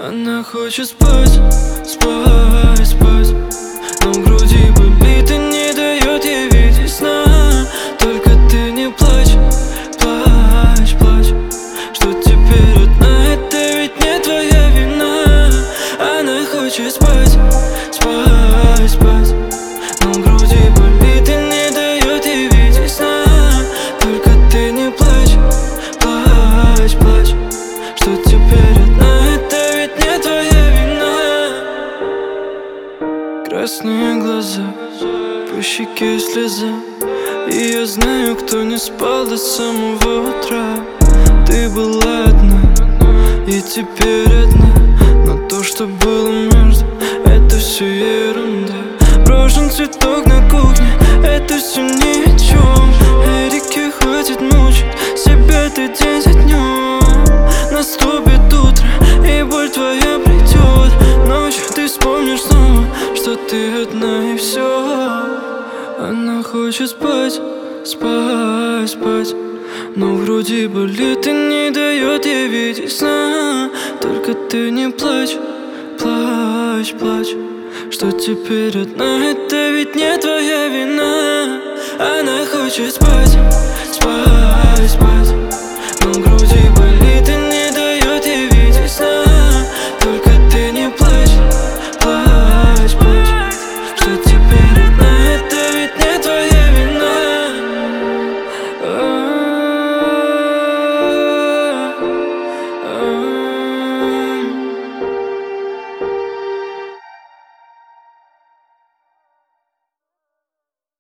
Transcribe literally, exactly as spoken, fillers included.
Она хочет спать, спать, спать, но в груди болит и не дает ей видеть сна. Только ты не плачь, плачь, плачь, что теперь одна, это ведь не твоя вина. Она хочет спать, спать, спать, но в груди болит и не дает ей видеть сна. Только ты не плачь, плачь, плачь, что теперь одна, это ведь не твоя вина. Красные глаза, по щеке слеза, и я знаю, кто не спал до самого утра. Ты была одна, и теперь одна, но то, что было между, это все ерунда. Брошен цветок на кухне, это все ни о чем. Эрики, хватит мучить себя ты день за днем. Наступит утро, и боль твоя придет. Ночью ты вспомнишь снова, что ты одна и все. Она хочет спать, спать, спать, но в груди болит и не дает ей видеть сна. Только ты не плачь, плачь, плачь, что теперь одна, это ведь не твоя вина. Она хочет спать.